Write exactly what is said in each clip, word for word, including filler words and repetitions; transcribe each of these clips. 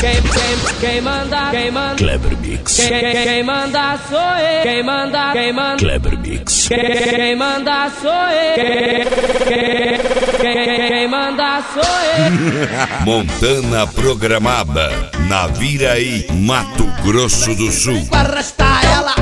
Quem, quem, quem manda, quem manda, Kleber Mix. Quem, quem, quem manda sou eu. Quem manda, quem manda, Kleber Mix. Quem, quem manda sou eu. Quem, quem, quem manda sou eu. Montana programada na Viraí, Mato Grosso do Sul. Arrastar ela.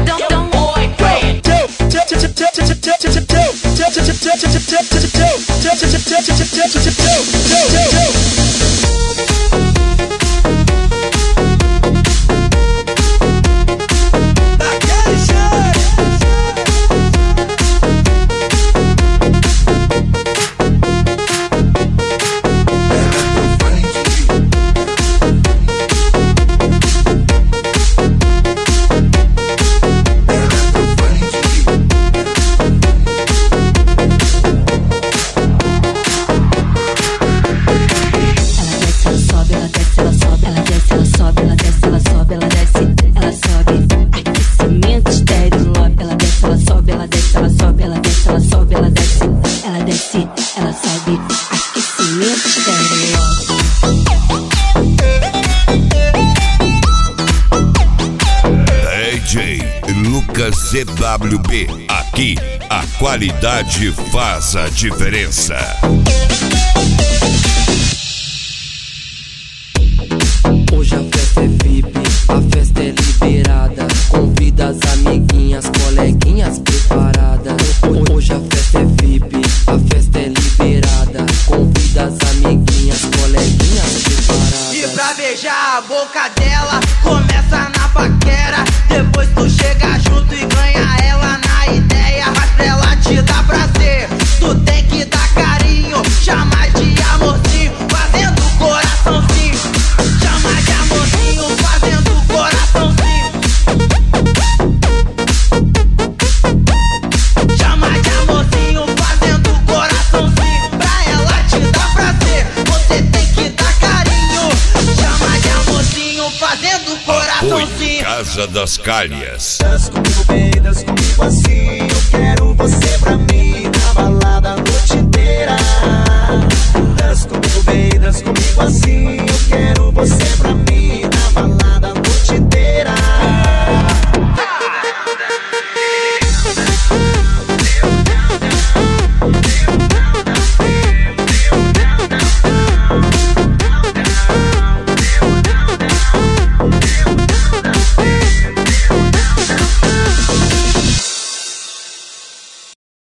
Ela sobe, aquecimento estéreo. D J Lucas C W B. Aqui a qualidade faz a diferença. Hoje a festa é V I P, a festa é liberada. Convida as amiguinhas, coleguinhas preparadas. Hoje a festa é V I P, a festa é liberada. Convida as amiguinhas, coleguinhas preparadas. E pra beijar a boca dela, começa na paquera. Depois tu chega junto e ganha ela na ideia. Mas pra ela te dar prazer, tu tem que dar carinho. Chama de amorzinho, fazendo coraçãozinho. Chama de amorzinho, fazendo coraçãozinho. Chama de amorzinho, fazendo coraçãozinho. Pra ela te dar prazer, você tem que dar carinho. Chama de amorzinho, fazendo coraçãozinho. Apoio Casa das Calhas. Dança comigo bem, dança comigo assim. Eu quero você pra mim.